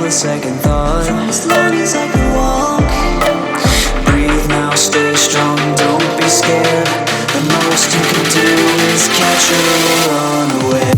a second thought. For as long as I can walk, breathe now, stay strong, don't be scared. The most you can do is catch her unaware.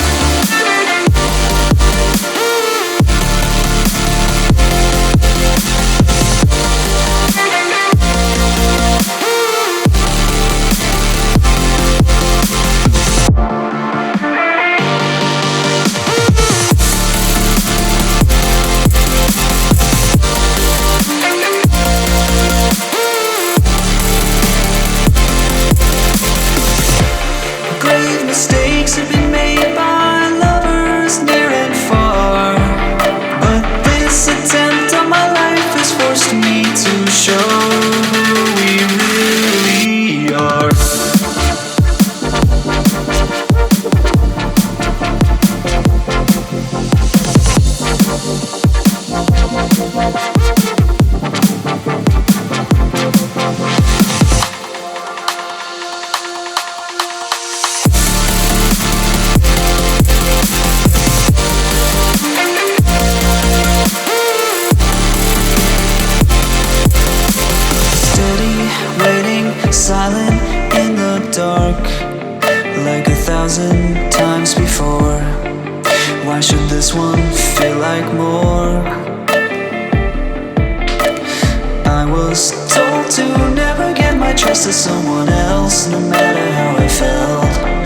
Mistakes have been made by lovers near and far, but this attempt on my life has forced me to show who we really are. Silent in the dark, like 1,000 times before. Why should this one feel like more? I was told to never give my trust to someone else, no matter how I felt.